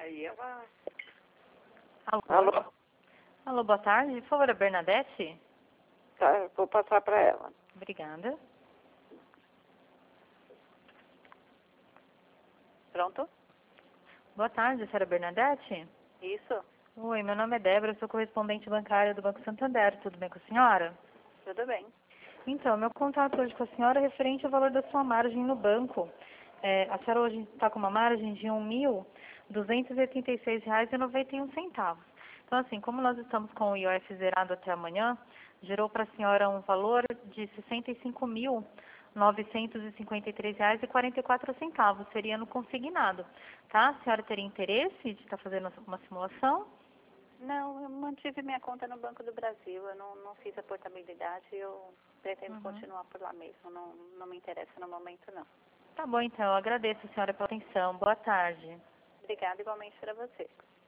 Aí ela... Alô? Alô? Alô, boa tarde. Por favor, a Bernadette? Tá, eu vou passar para ela. Obrigada. Pronto? Boa tarde, senhora Bernadette? Isso? Oi, meu nome é Débora, eu sou correspondente bancária do Banco Santander. Tudo bem com a senhora? Tudo bem. Então, meu contato hoje com a senhora é referente ao valor da sua margem no banco. A senhora hoje está com uma margem de R$ 1.286,91. Então, assim, como nós estamos com o IOF zerado até amanhã, gerou para a senhora um valor de R$ 65.953,44. Seria no consignado, tá? A senhora teria interesse de estar fazendo uma simulação? Não, eu mantive minha conta no Banco do Brasil. Eu não fiz a portabilidade. Eu pretendo continuar por lá mesmo. Não me interessa no momento, não. Tá bom, então. Eu agradeço a senhora pela atenção. Boa tarde. Obrigada igualmente para você.